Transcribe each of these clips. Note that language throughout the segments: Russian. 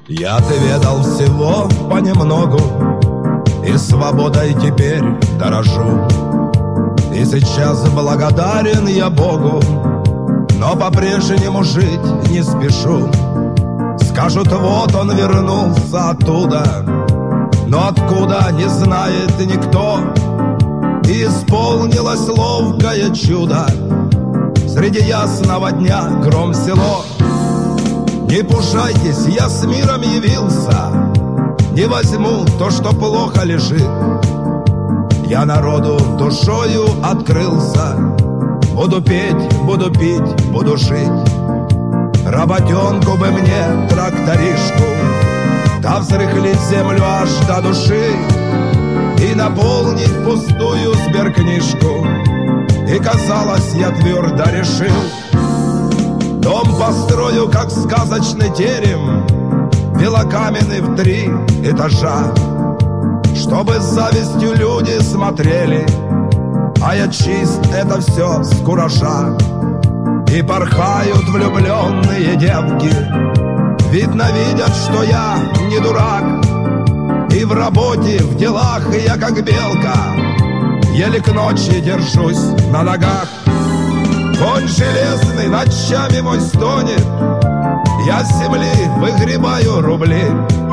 Я-то ведал всего понемногу, и свободой теперь дорожу. И сейчас благодарен я Богу, но по-прежнему жить не спешу. Скажут, вот он вернулся оттуда, но откуда не знает никто. И исполнилось ловкое чудо, среди ясного дня гром село. Не пужайтесь, я с миром явился, не возьму то, что плохо лежит. Я народу душою открылся, буду петь, буду пить, буду жить. Работенку бы мне, тракторишку, да взрыхлить землю аж до души и наполнить пустую сберкнижку. И казалось, я твердо решил, дом построю, как сказочный терем, белокаменный в 3 этажа, чтобы с завистью люди смотрели, а я чист, это все с куража. И порхают влюбленные девки, видно, видят, что я не дурак. И в работе, в делах я как белка, еле к ночи держусь на ногах. Конь железный ночами мой стонет, я с земли выгребаю рубли.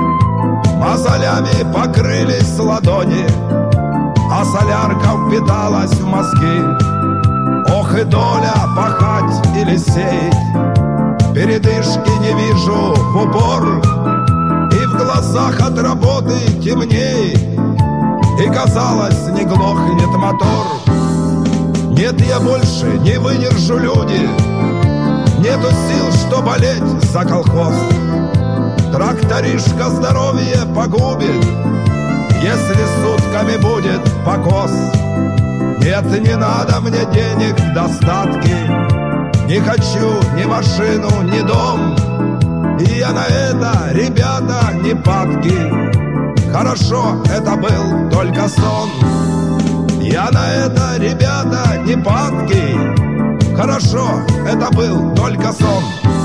Мозолями покрылись ладони, а солярка впиталась в мозги. Ох и доля, пахать или сеять, передышки не вижу в упор. И в глазах от работы темнеет, и казалось, не глохнет мотор. Нет, я больше не выдержу, люди, нету сил, что болеть за колхоз. Тракторишка здоровье погубит, если сутками будет покос. Нет, не надо мне денег в достатке, не хочу ни машину, ни дом. И я на это, ребята, не падки, хорошо, это был только сон. Я на это, ребята, не падки, хорошо, это был только сон.